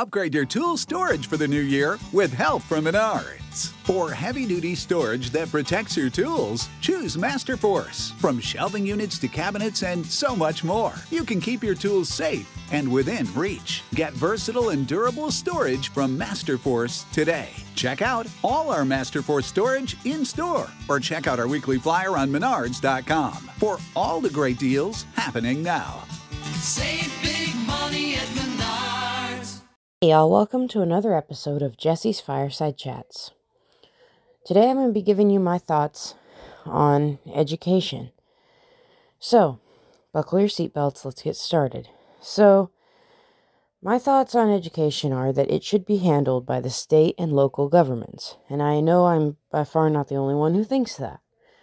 Upgrade your tool storage for the new year with help from Menards. For heavy-duty storage that protects your tools, choose Masterforce. From shelving units to cabinets and so much more, you can keep your tools safe and within reach. Get versatile and durable storage from Masterforce today. Check out all our Masterforce storage in-store or check out our weekly flyer on Menards.com for all the great deals happening now. Save big money at Menards. Hey y'all, welcome to another episode of Jesse's Fireside Chats. Today I'm going to be giving you my thoughts on education. So, buckle your seatbelts, let's get started. So, my thoughts on education are that it should be handled by the state and local governments. And I know I'm by far not the only one who thinks that.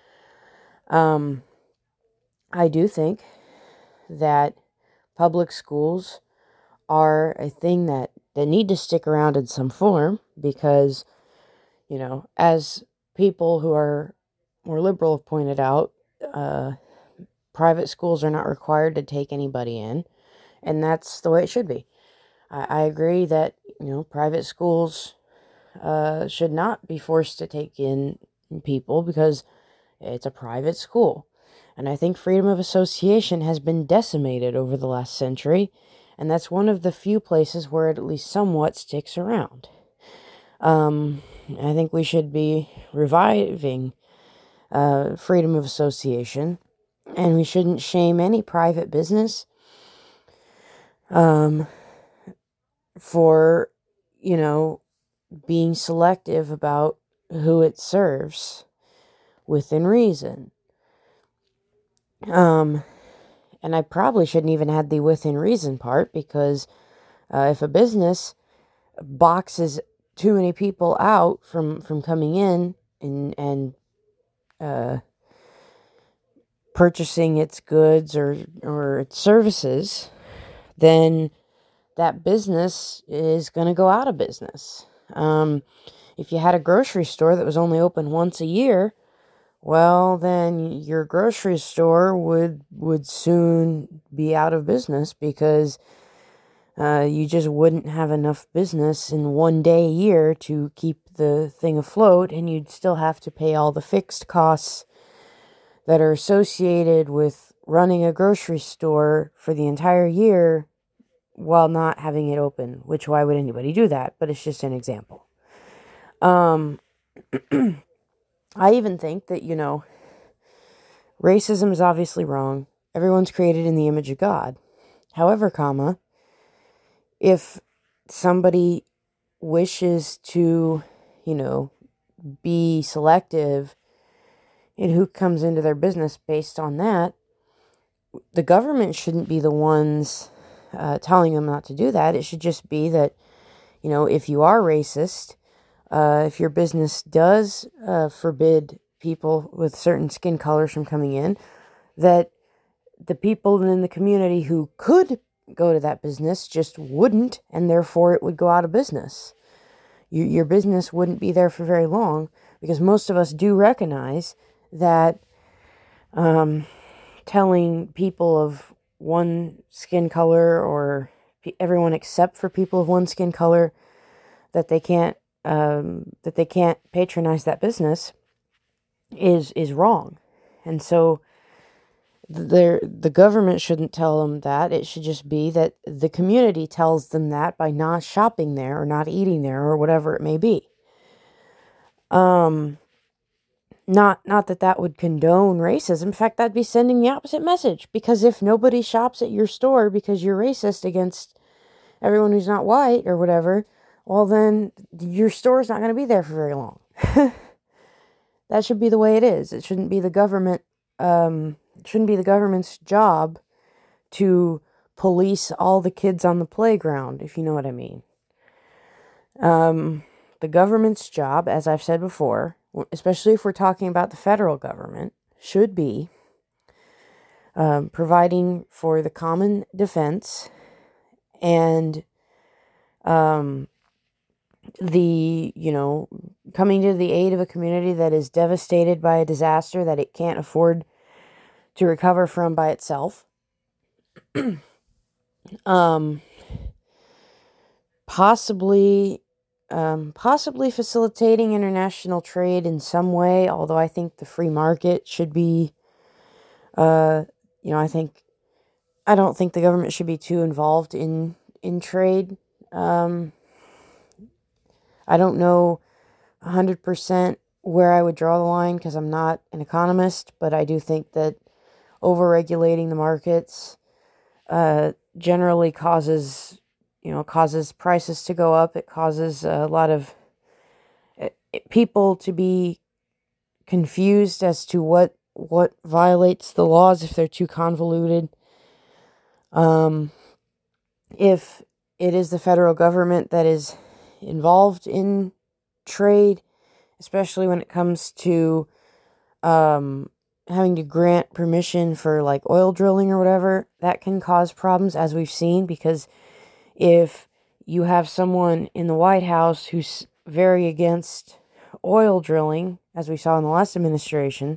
I do think that public schools are a thing that need to stick around in some form because, you know, as people who are more liberal have pointed out, private schools are not required to take anybody in, and that's the way it should be. I agree that, you know, private schools should not be forced to take in people because it's a private school. And I think freedom of association has been decimated over the last century, and that's one of the few places where it at least somewhat sticks around. I think we should be reviving freedom of association, and we shouldn't shame any private business for, you know, being selective about who it serves within reason. And I probably shouldn't even add the within reason part because if a business boxes too many people out from coming in and purchasing its goods or its services, then that business is going to go out of business. If you had a grocery store that was only open once a year, well, then your grocery store would soon be out of business because you just wouldn't have enough business in one day a year to keep the thing afloat, and you'd still have to pay all the fixed costs that are associated with running a grocery store for the entire year while not having it open, which why would anybody do that? But it's just an example. I even think that, you know, racism is obviously wrong. Everyone's created in the image of God. However, if somebody wishes to, you know, be selective in who comes into their business based on that, the government shouldn't be the ones telling them not to do that. It should just be that, you know, if you are racist, if your business does forbid people with certain skin colors from coming in, that the people in the community who could go to that business just wouldn't, and therefore it would go out of business. Your business wouldn't be there for very long because most of us do recognize that telling people of one skin color or everyone except for people of one skin color that they can't patronize that business is wrong. And so the government shouldn't tell them that. It should just be that the community tells them that by not shopping there or not eating there or whatever it may be. Not that would condone racism. In fact, that'd be sending the opposite message, because if nobody shops at your store because you're racist against everyone who's not white or whatever, well, then your store's not going to be there for very long. That should be the way it is. It shouldn't be the government. It shouldn't be the government's job to police all the kids on the playground, if you know what I mean. The government's job, as I've said before, especially if we're talking about the federal government, should be providing for the common defense and coming to the aid of a community that is devastated by a disaster that it can't afford to recover from by itself. possibly facilitating international trade in some way, although I think the free market should be, I don't think the government should be too involved in trade. I don't know 100% where I would draw the line because I'm not an economist, but I do think that overregulating the markets generally causes prices to go up. It causes a lot of people to be confused as to what violates the laws if they're too convoluted. If it is the federal government that is involved in trade, especially when it comes to having to grant permission for like oil drilling or whatever, that can cause problems, as we've seen, because if you have someone in the White House who's very against oil drilling, as we saw in the last administration,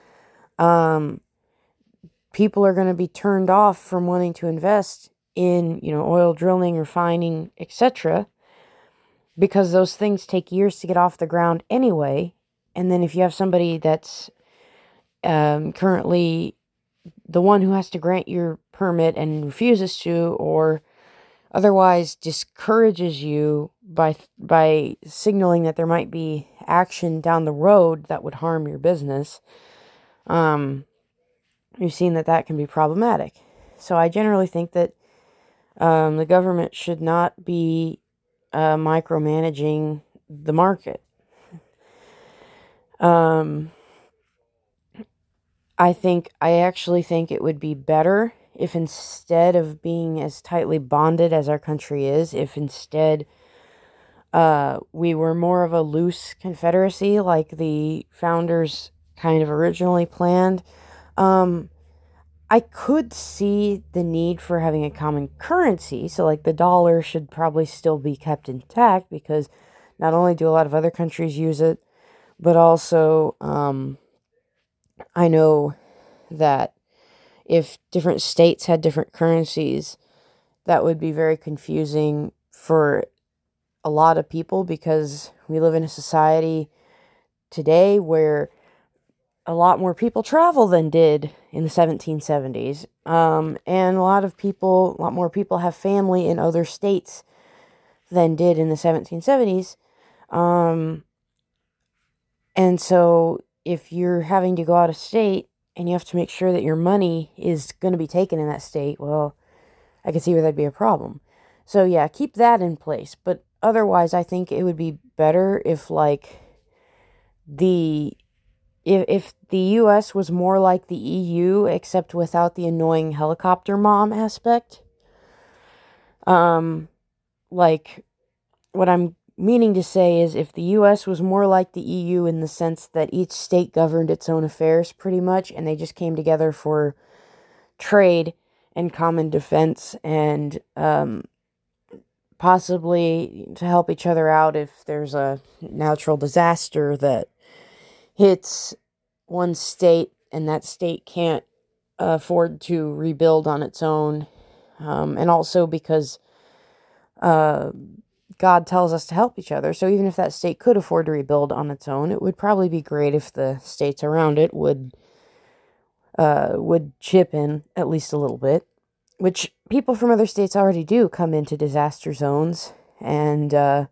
people are going to be turned off from wanting to invest in, oil drilling, refining, etc., because those things take years to get off the ground anyway. And then if you have somebody that's currently the one who has to grant your permit and refuses to, or otherwise discourages you by signaling that there might be action down the road that would harm your business, you've seen that can be problematic. So I generally think that the government should not be micromanaging the market. I actually think it would be better if, instead of being as tightly bonded as our country is, if instead we were more of a loose confederacy like the founders kind of originally planned. I could see the need for having a common currency. So like the dollar should probably still be kept intact, because not only do a lot of other countries use it, but also I know that if different states had different currencies, that would be very confusing for a lot of people, because we live in a society today where a lot more people travel than did in the 1770s. And a lot more people have family in other states than did in the 1770s. And so if you're having to go out of state and you have to make sure that your money is going to be taken in that state, well, I can see where that'd be a problem. So yeah, keep that in place. But otherwise, I think it would be better if if the US was more like the EU, except without the annoying helicopter mom aspect. Like, what I'm meaning to say is, if the US was more like the EU in the sense that each state governed its own affairs pretty much, and they just came together for trade and common defense, and possibly to help each other out if there's a natural disaster that hits one state and that state can't afford to rebuild on its own. And also because God tells us to help each other. So even if that state could afford to rebuild on its own, it would probably be great if the states around it would chip in at least a little bit, which people from other states already do come into disaster zones and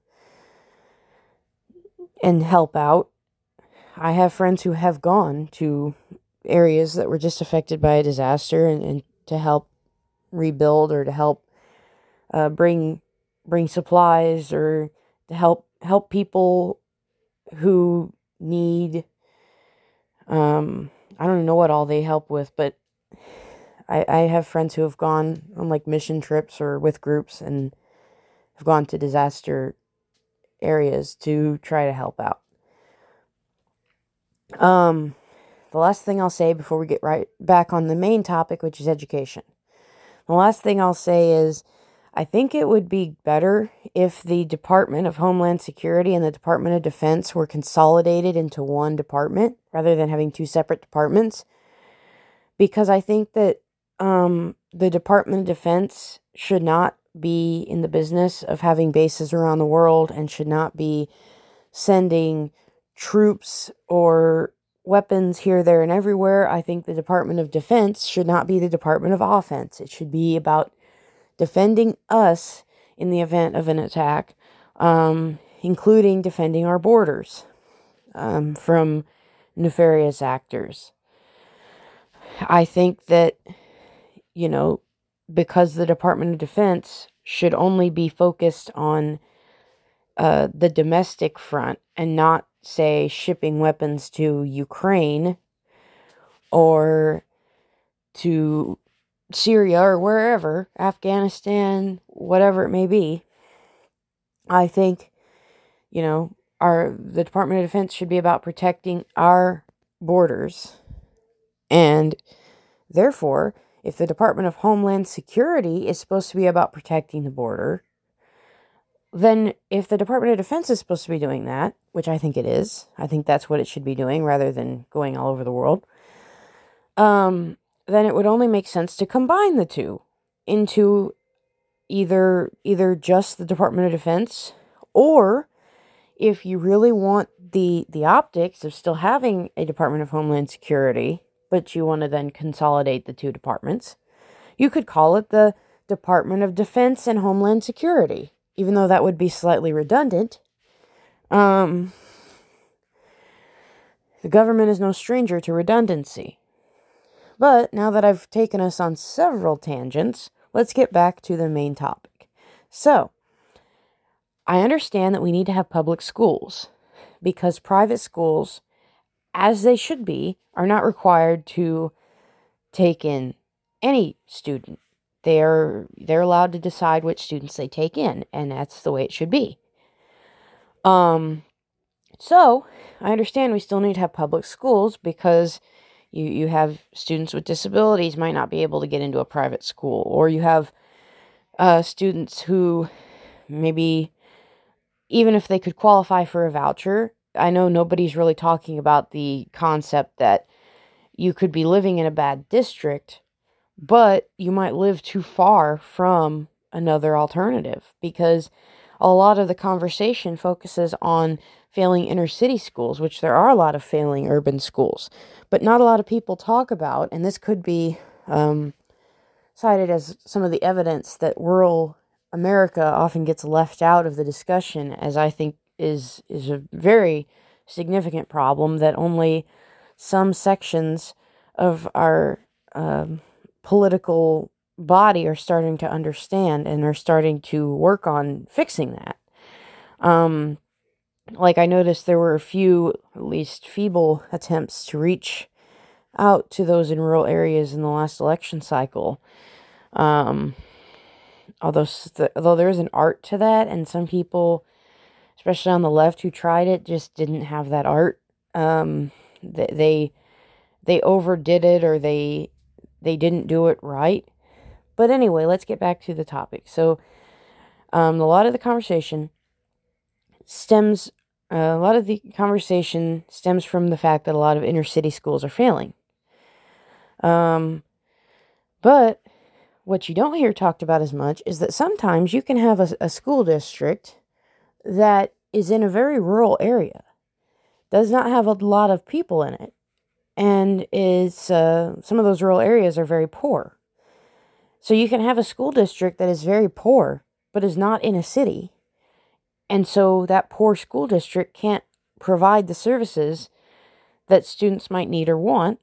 help out. I have friends who have gone to areas that were just affected by a disaster and to help rebuild, or to help bring supplies, or to help people who need, I don't even know what all they help with, but I have friends who have gone on like mission trips or with groups and have gone to disaster areas to try to help out. The last thing I'll say before we get right back on the main topic, which is education. The last thing I'll say is, I think it would be better if the Department of Homeland Security and the Department of Defense were consolidated into one department rather than having two separate departments. Because I think that the Department of Defense should not be in the business of having bases around the world and should not be sending troops or weapons here, there, and everywhere. I think the Department of Defense should not be the Department of Offense. It should be about defending us in the event of an attack, including defending our borders from nefarious actors. I think that, because the Department of Defense should only be focused on the domestic front and not, say, shipping weapons to Ukraine or to Syria or wherever, Afghanistan, whatever it may be. I think, the Department of Defense should be about protecting our borders. And therefore, if the Department of Homeland Security is supposed to be about protecting the border, then if the Department of Defense is supposed to be doing that, which I think it is, I think that's what it should be doing rather than going all over the world, then it would only make sense to combine the two into either just the Department of Defense, or if you really want the optics of still having a Department of Homeland Security, but you want to then consolidate the two departments, you could call it the Department of Defense and Homeland Security, even though that would be slightly redundant. The government is no stranger to redundancy. But now that I've taken us on several tangents, let's get back to the main topic. So, I understand that we need to have public schools because private schools, as they should be, are not required to take in any student. They're allowed to decide which students they take in, and that's the way it should be. So, I understand we still need to have public schools because you have students with disabilities might not be able to get into a private school, or you have students who maybe, even if they could qualify for a voucher, I know nobody's really talking about the concept that you could be living in a bad district, but you might live too far from another alternative, because a lot of the conversation focuses on failing inner city schools, which there are a lot of failing urban schools, but not a lot of people talk about, and this could be cited as some of the evidence that rural America often gets left out of the discussion, as I think is a very significant problem that only some sections of our political body are starting to understand and are starting to work on fixing that. Like I noticed there were a few, at least feeble attempts to reach out to those in rural areas in the last election cycle. Although there is an art to that, and some people, especially on the left who tried it, just didn't have that art. They overdid it, or they didn't do it right. But anyway, let's get back to the topic. So, a lot of the conversation stems from the fact that a lot of inner city schools are failing. But what you don't hear talked about as much is that sometimes you can have a school district that is in a very rural area, does not have a lot of people in it, and is some of those rural areas are very poor. So you can have a school district that is very poor, but is not in a city, and so that poor school district can't provide the services that students might need or want.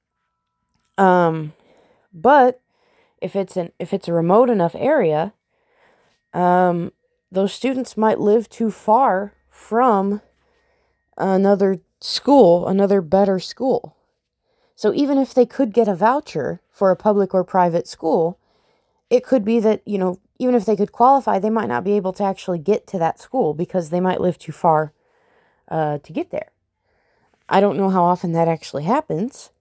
But if it's a remote enough area, those students might live too far from another school, another better school. So even if they could get a voucher for a public or private school, it could be that, even if they could qualify, they might not be able to actually get to that school because they might live too far to get there. I don't know how often that actually happens,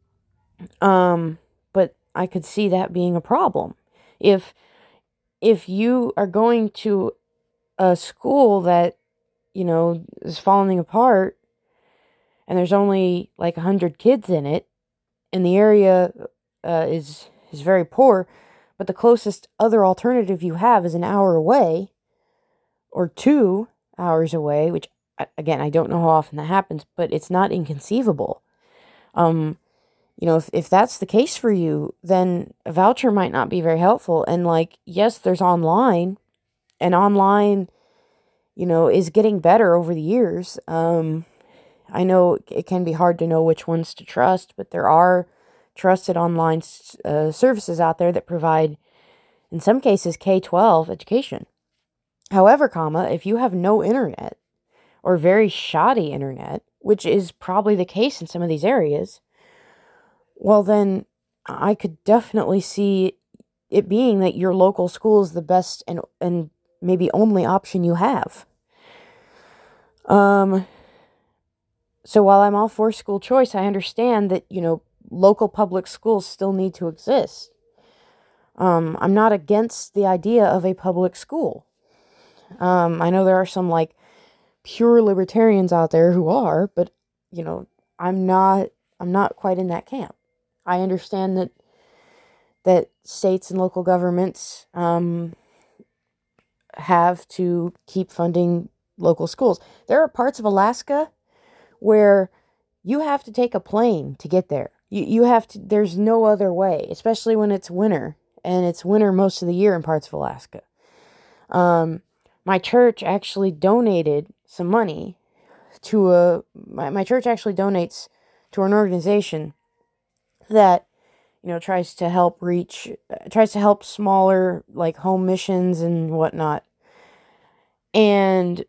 but I could see that being a problem. If you are going to a school that, is falling apart and there's only like 100 kids in it, and the area is very poor, but the closest other alternative you have is an hour away or 2 hours away, which, again, I don't know how often that happens, but it's not inconceivable. If that's the case for you, then a voucher might not be very helpful. And yes, there's online, and online, is getting better over the years. I know it can be hard to know which ones to trust, but there are trusted online services out there that provide, in some cases, K-12 education. However, if you have no internet or very shoddy internet, which is probably the case in some of these areas, well, then I could definitely see it being that your local school is the best and maybe only option you have. So while I'm all for school choice, I understand that, local public schools still need to exist. I'm not against the idea of a public school. I know there are some pure libertarians out there who are, but I'm not quite in that camp. I understand that states and local governments have to keep funding local schools. There are parts of Alaska where you have to take a plane to get there. You have to, there's no other way, especially when it's winter, and it's winter most of the year in parts of Alaska. My church actually donated some money to my church actually donates to an organization that, tries to help smaller, home missions and whatnot. And,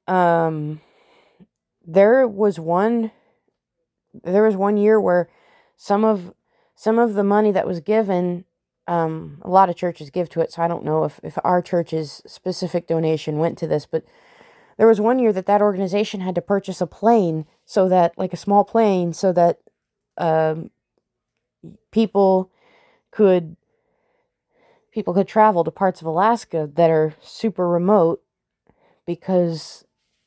there was one year where some of the money that was given, a lot of churches give to it, so I don't know if our church's specific donation went to this, but there was one year that organization had to purchase a plane, so that, a small plane, so that people could travel to parts of Alaska that are super remote, because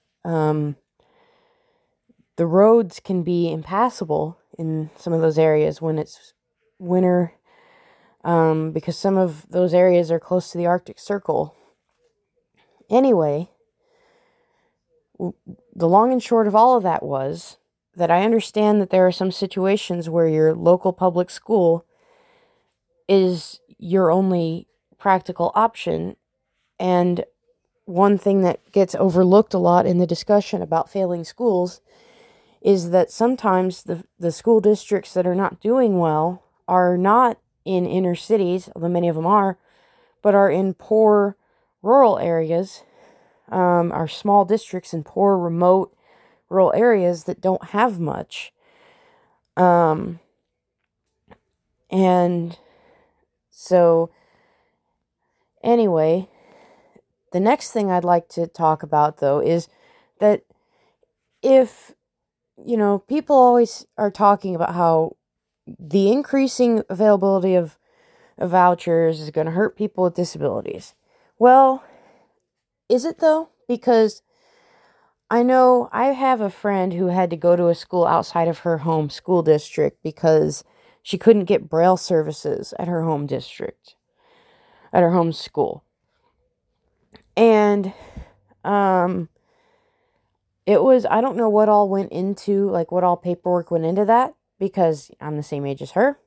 the roads can be impassable in some of those areas when it's winter, because some of those areas are close to the Arctic Circle. Anyway, the long and short of all of that was that I understand that there are some situations where your local public school is your only practical option. And one thing that gets overlooked a lot in the discussion about failing schools is that sometimes the school districts that are not doing well are not in inner cities, although many of them are, but are in poor rural areas, are small districts in poor, remote, rural areas that don't have much. And so, anyway, the next thing I'd like to talk about, though, is that if, people always are talking about how the increasing availability of vouchers is going to hurt people with disabilities. Well, is it though? Because I know I have a friend who had to go to a school outside of her home school district because she couldn't get Braille services at her home district, at her home school. And, it was, I don't know what all went into, what all paperwork went into that, because I'm the same age as her.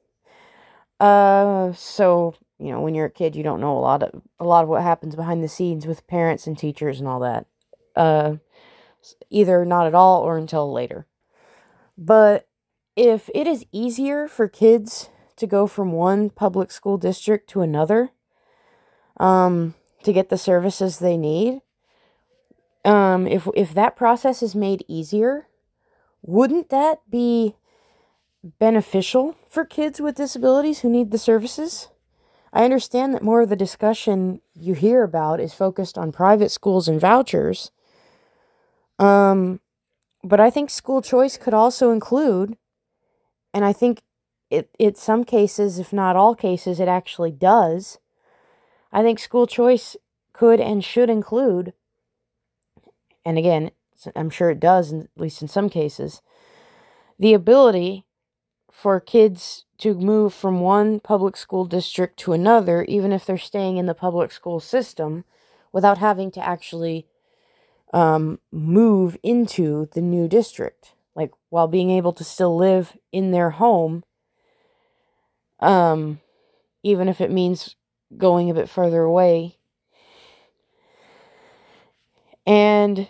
So, when you're a kid, you don't know a lot of what happens behind the scenes with parents and teachers and all that. Either not at all or until later. But if it is easier for kids to go from one public school district to another, to get the services they need, if that process is made easier, wouldn't that be beneficial for kids with disabilities who need the services? I understand that more of the discussion you hear about is focused on private schools and vouchers. But I think school choice could also include, and I think it some cases, if not all cases, it actually does. I think school choice could and should include, and again, I'm sure it does, at least in some cases, the ability for kids to move from one public school district to another, even if they're staying in the public school system, without having to actually move into the new district, like while being able to still live in their home, even if it means going a bit further away. And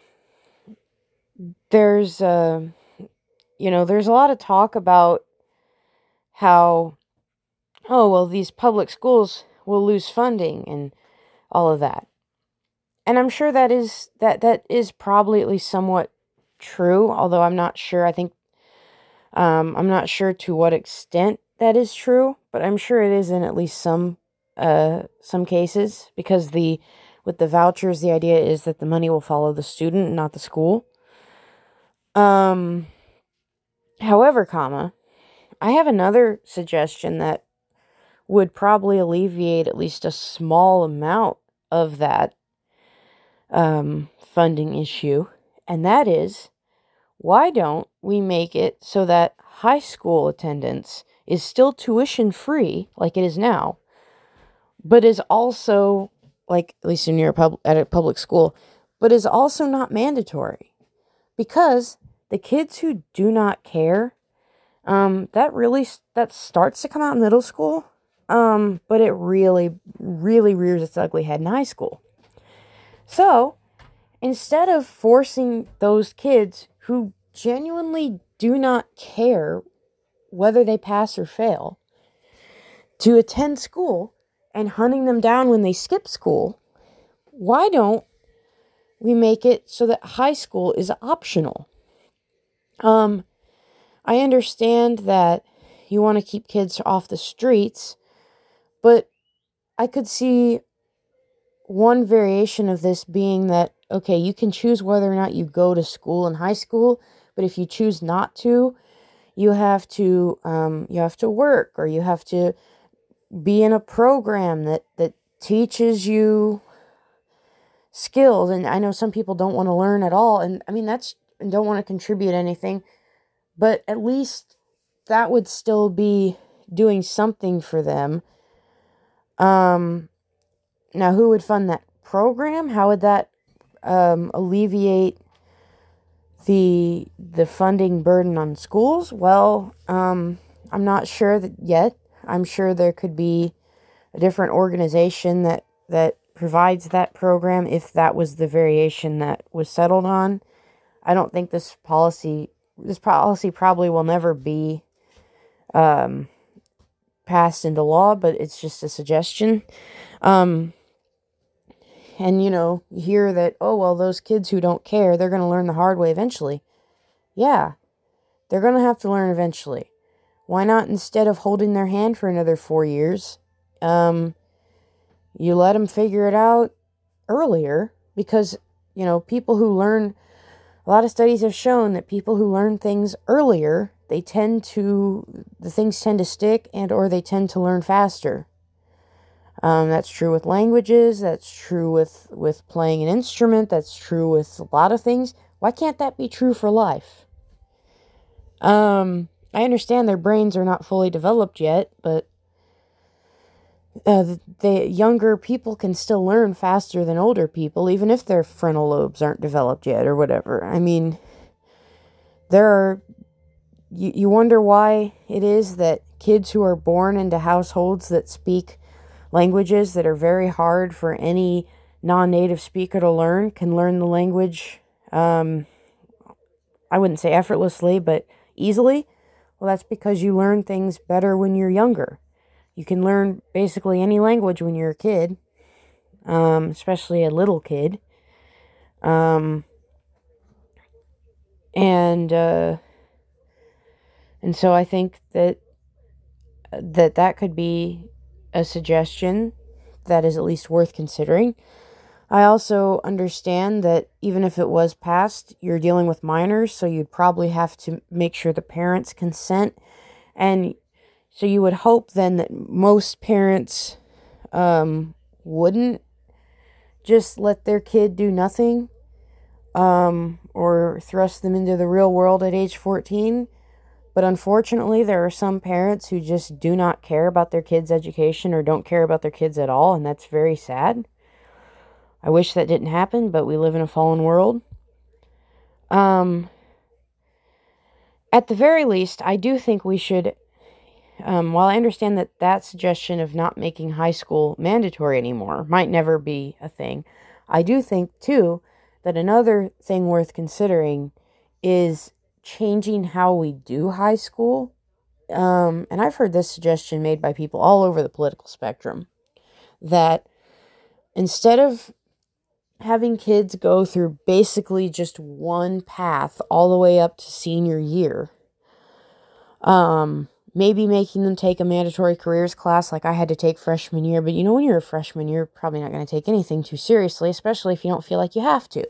there's there's a lot of talk about how, oh, well, these public schools will lose funding and all of that. And I'm sure that is probably at least somewhat true, although I'm not sure. I'm not sure to what extent that is true, but I'm sure it is in at least some cases, because with the vouchers, the idea is that the money will follow the student, not the school. However, I have another suggestion that would probably alleviate at least a small amount of that funding issue, and that is, why don't we make it so that high school attendance is still tuition free, like it is now, but is also, like at least at a public school, but is also not mandatory, because the kids who do not care, that starts to come out in middle school, but it really, really rears its ugly head in high school. So, instead of forcing those kids who genuinely do not care whether they pass or fail to attend school and hunting them down when they skip school, why don't we make it so that high school is optional? I understand that you want to keep kids off the streets, but I could see one variation of this being that, okay, you can choose whether or not you go to school in high school, but if you choose not to, you have to work, or you have to be in a program that teaches you skills. And I know some people don't want to learn at all, and I mean, and don't want to contribute anything, but at least that would still be doing something for them. Now, who would fund that program? How would that alleviate the funding burden on schools? Well, I'm not sure that yet. I'm sure there could be a different organization that provides that program, if that was the variation that was settled on. I don't think this policy probably will never be passed into law, but it's just a suggestion. And, you hear that, oh, well, those kids who don't care, they're going to learn the hard way eventually. Yeah, they're going to have to learn eventually. Why not, instead of holding their hand for another 4 years, you let them figure it out earlier? Because, people who learn, a lot of studies have shown that people who learn things earlier, the things tend to stick, and or they tend to learn faster. That's true with languages, that's true with playing an instrument, that's true with a lot of things. Why can't that be true for life? I understand their brains are not fully developed yet, but the younger people can still learn faster than older people, even if their frontal lobes aren't developed yet or whatever. I mean, you wonder why it is that kids who are born into households that speak languages that are very hard for any non-native speaker to learn can learn the language, I wouldn't say effortlessly, but easily. Well, that's because you learn things better when you're younger. You can learn basically any language when you're a kid, especially a little kid. And so I think that could be a suggestion that is at least worth considering. I also understand that even if it was passed, you're dealing with minors, so you'd probably have to make sure the parents consent. And so you would hope then that most parents wouldn't just let their kid do nothing, or thrust them into the real world at age 14. But unfortunately, there are some parents who just do not care about their kids' education or don't care about their kids at all, and that's very sad. I wish that didn't happen, but we live in a fallen world. At the very least, I do think we should, while I understand that that suggestion of not making high school mandatory anymore might never be a thing, I do think, too, that another thing worth considering is changing how we do high school. And I've heard this suggestion made by people all over the political spectrum, that instead of having kids go through basically just one path all the way up to senior year, maybe making them take a mandatory careers class like I had to take freshman year. But when you're a freshman, you're probably not going to take anything too seriously, especially if you don't feel like you have to.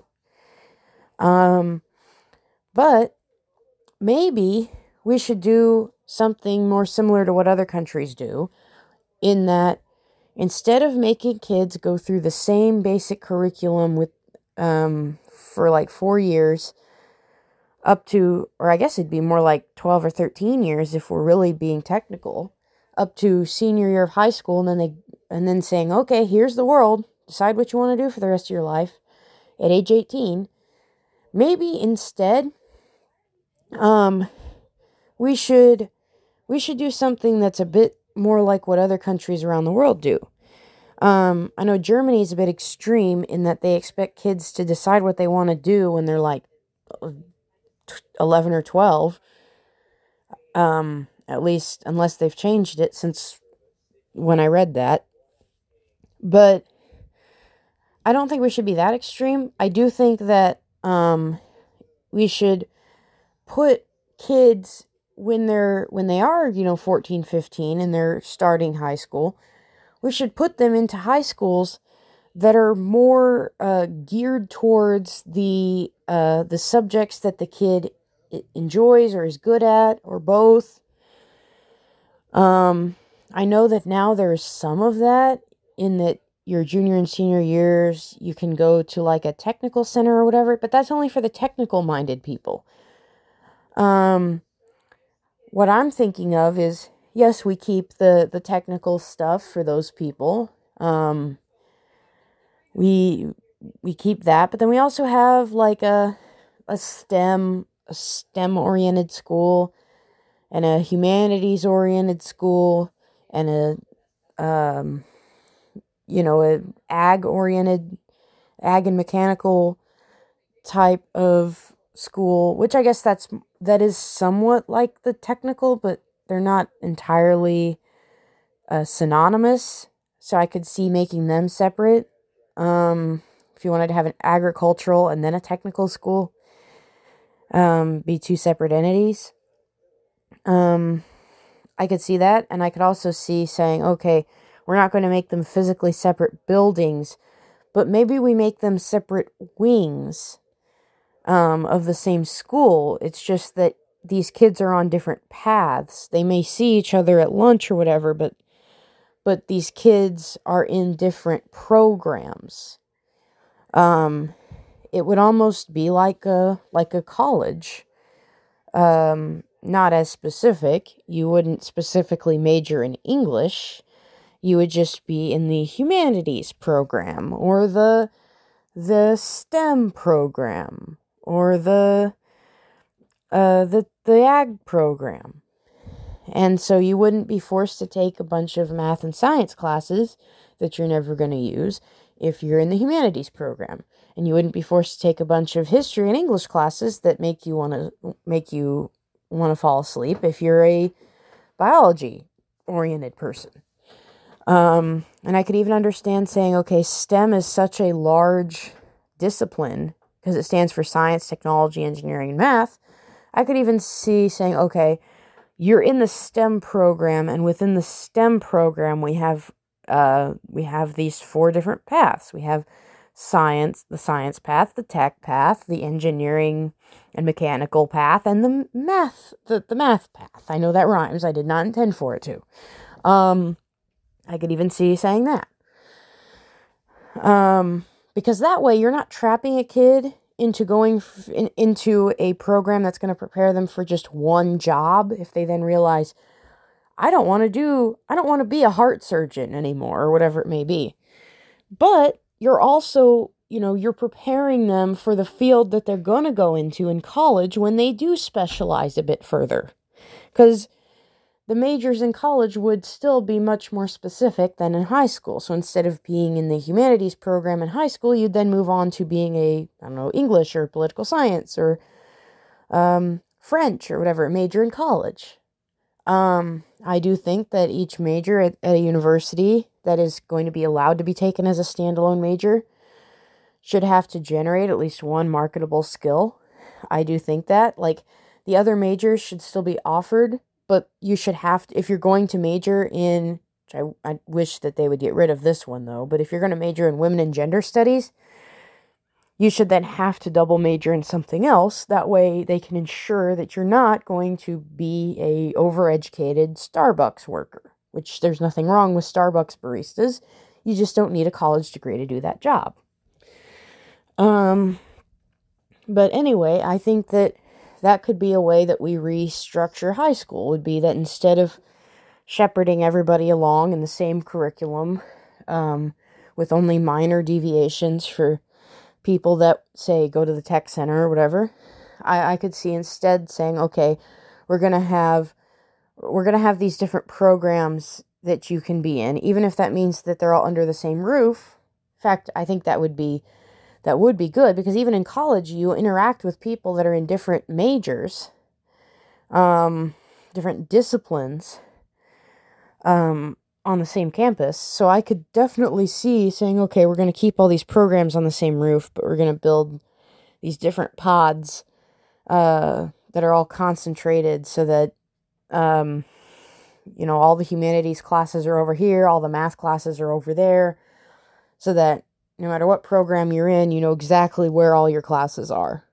But maybe we should do something more similar to what other countries do, in that instead of making kids go through the same basic curriculum with for like 4 years up to, or I guess it'd be more like 12 or 13 years if we're really being technical, up to senior year of high school, and then saying, okay, here's the world, decide what you want to do for the rest of your life at age 18. Maybe instead, we should do something that's a bit more like what other countries around the world do. I know Germany's a bit extreme in that they expect kids to decide what they want to do when they're like 11 or 12. At least, unless they've changed it since when I read that. But I don't think we should be that extreme. I do think that we should put kids when they are 14, 15 and they're starting high school. We should put them into high schools that are more geared towards the subjects that the kid enjoys or is good at, or both. I know that now there's some of that, in that your junior and senior years, you can go to like a technical center or whatever, but that's only for the technical-minded people. What I'm thinking of is, yes, we keep the technical stuff for those people. We keep that, but then we also have like a STEM oriented school, and a humanities oriented school, and a ag and mechanical type of school, which I guess that is somewhat like the technical, but they're not entirely synonymous. So I could see making them separate. If you wanted to have an agricultural and then a technical school, be two separate entities. I could see that, and I could also see saying, okay, we're not going to make them physically separate buildings, but maybe we make them separate wings of the same school. It's just that these kids are on different paths. They may see each other at lunch or whatever, but these kids are in different programs. It would almost be like a college. Not as specific. You wouldn't specifically major in English. You would just be in the humanities program, or the STEM program, or the ag program. And so you wouldn't be forced to take a bunch of math and science classes that you're never going to use if you're in the humanities program. And you wouldn't be forced to take a bunch of history and English classes that make you want to fall asleep if you're a biology oriented person. And I could even understand saying, okay, STEM is such a large discipline because it stands for science, technology, engineering, and math. I could even see saying, okay, you're in the STEM program, and within the STEM program, we have these 4 different paths. We have science, the science path, the tech path, the engineering and mechanical path, and the math path. I know that rhymes. I did not intend for it to. I could even see saying that. Because that way you're not trapping a kid into going into a program that's going to prepare them for just one job if they then realize, I don't want to be a heart surgeon anymore, or whatever it may be. But you're also, you're preparing them for the field that they're going to go into in college when they do specialize a bit further. Because the majors in college would still be much more specific than in high school. So instead of being in the humanities program in high school, you'd then move on to being English or political science or French or whatever major in college. I do think that each major at a university that is going to be allowed to be taken as a standalone major should have to generate at least one marketable skill. I do think that. The other majors should still be offered, but you should have to, if you're going to major in, I wish that they would get rid of this one though, but if you're going to major in women and gender studies, you should then have to double major in something else. That way they can ensure that you're not going to be a overeducated Starbucks worker, which there's nothing wrong with Starbucks baristas. You just don't need a college degree to do that job. But anyway, I think that could be a way that we restructure high school, would be that instead of shepherding everybody along in the same curriculum, with only minor deviations for people that, say, go to the tech center or whatever, I could see instead saying, okay, we're going to have these different programs that you can be in, even if that means that they're all under the same roof. In fact, I think that would be good, because even in college, you interact with people that are in different majors, different disciplines, on the same campus. So I could definitely see saying, okay, we're going to keep all these programs on the same roof, but we're going to build these different pods, that are all concentrated so that, all the humanities classes are over here, all the math classes are over there, so that no matter what program you're in, you know exactly where all your classes are.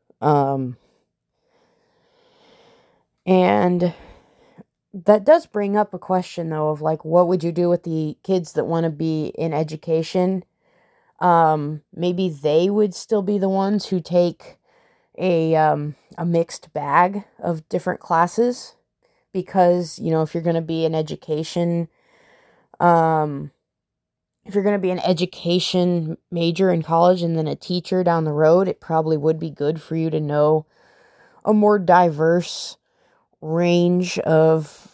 And that does bring up a question, though, of what would you do with the kids that want to be in education? Maybe they would still be the ones who take a mixed bag of different classes, because, if you're going to be in education, if you're going to be an education major in college and then a teacher down the road, it probably would be good for you to know a more diverse range of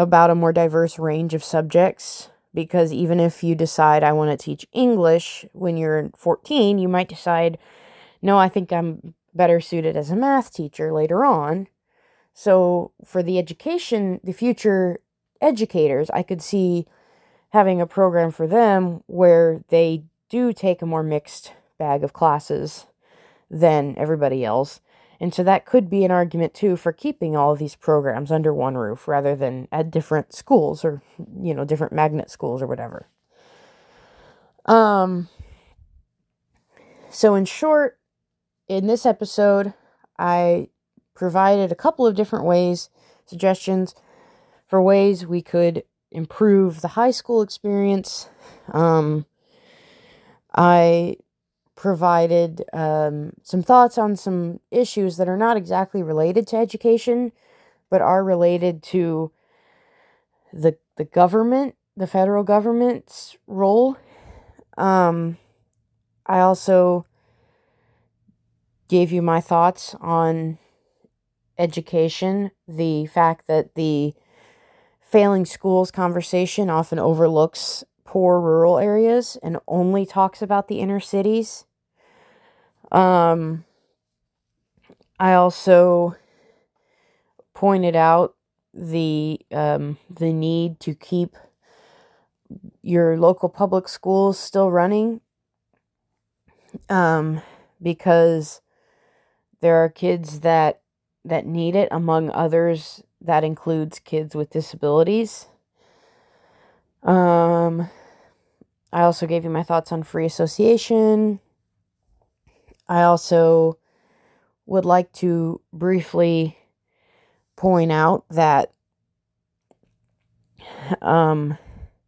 subjects, because even if you decide I want to teach English when you're 14, you might decide, no, I think I'm better suited as a math teacher later on. So for the future educators, I could see having a program for them where they do take a more mixed bag of classes than everybody else. And so that could be an argument, too, for keeping all of these programs under one roof rather than at different schools or, different magnet schools or whatever. So in short, in this episode, I provided a couple of different suggestions for ways we could improve the high school experience. I provided some thoughts on some issues that are not exactly related to education, but are related to the government, the federal government's role. I also gave you my thoughts on education, the fact that the failing schools conversation often overlooks poor rural areas and only talks about the inner cities. I also pointed out the need to keep your local public schools still running, because there are kids that need it. Among others, that includes kids with disabilities. I also gave you my thoughts on free association. I also would like to briefly point out that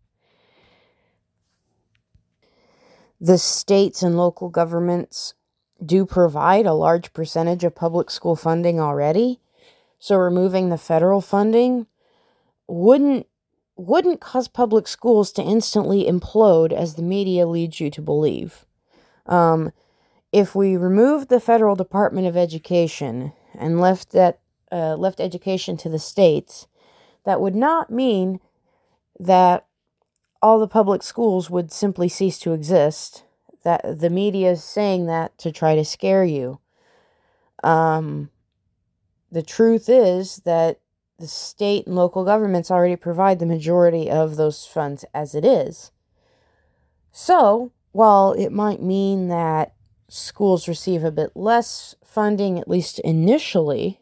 the states and local governments do provide a large percentage of public school funding already. So removing the federal funding wouldn't cause public schools to instantly implode as the media leads you to believe. If we removed the federal Department of Education and left education to the states, that would not mean that all the public schools would simply cease to exist. That the media is saying that to try to scare you. The truth is that the state and local governments already provide the majority of those funds as it is. So, while it might mean that schools receive a bit less funding, at least initially,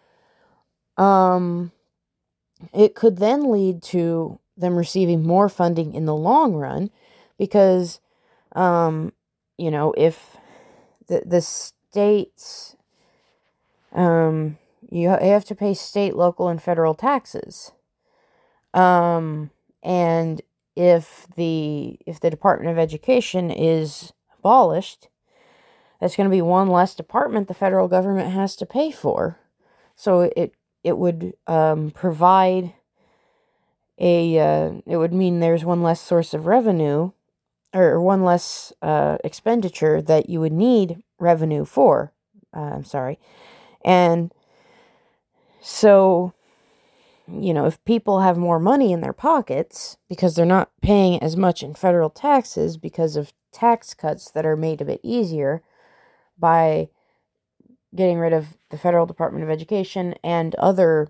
it could then lead to them receiving more funding in the long run, because, if the states, you have to pay state, local, and federal taxes. And if the Department of Education is abolished, that's going to be one less department the federal government has to pay for. So it would provide it would mean there's one less source of revenue, or one less expenditure that you would need revenue for. And so, if people have more money in their pockets because they're not paying as much in federal taxes because of tax cuts that are made a bit easier by getting rid of the federal Department of Education and other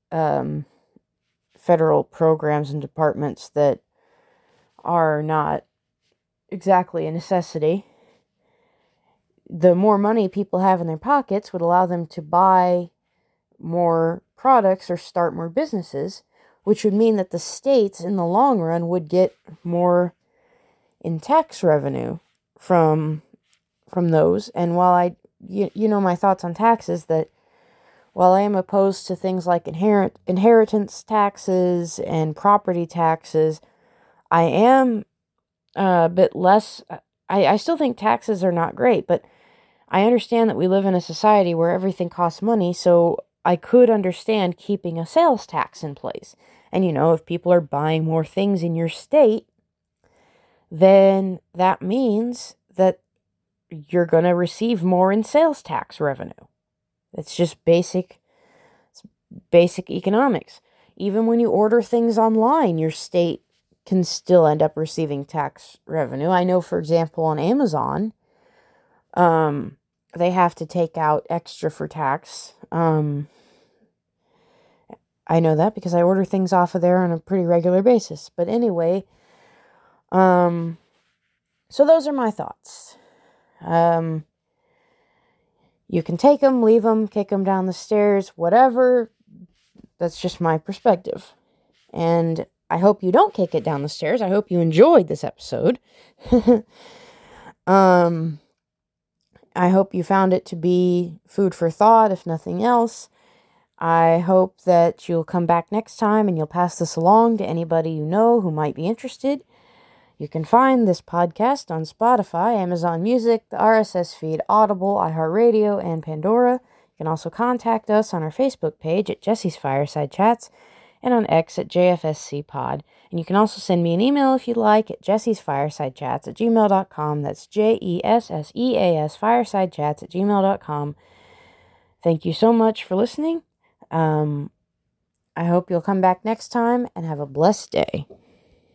federal programs and departments that are not exactly a necessity, the more money people have in their pockets would allow them to buy more products or start more businesses, which would mean that the states in the long run would get more in tax revenue from those. And while my thoughts on taxes, that while I am opposed to things like inheritance taxes and property taxes, I am a bit less. I still think taxes are not great, but I understand that we live in a society where everything costs money, so I could understand keeping a sales tax in place. And if people are buying more things in your state, then that means that you're going to receive more in sales tax revenue. It's just basic economics. Even when you order things online, your state can still end up receiving tax revenue. I know, for example, on Amazon, they have to take out extra for tax. I know that because I order things off of there on a pretty regular basis. But anyway, so those are my thoughts. You can take them, leave them, kick them down the stairs, whatever. That's just my perspective. And I hope you don't kick it down the stairs. I hope you enjoyed this episode. I hope you found it to be food for thought, if nothing else. I hope that you'll come back next time and you'll pass this along to anybody you know who might be interested. You can find this podcast on Spotify, Amazon Music, the RSS feed, Audible, iHeartRadio, and Pandora. You can also contact us on our Facebook page at Jesse's Fireside Chats and on X at JFSC Pod. And you can also send me an email if you'd like at jessesfiresidechats@gmail.com. That's JESSEAS firesidechats@gmail.com. Thank you so much for listening. I hope you'll come back next time and have a blessed day.